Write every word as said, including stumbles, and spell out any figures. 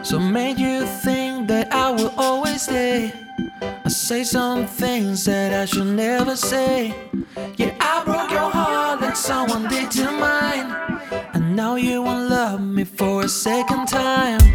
So made you think that I will always stay. I say some things that I should never say. Yeah, I broke your heart like someone did to mine, and now you won't love me for a second time.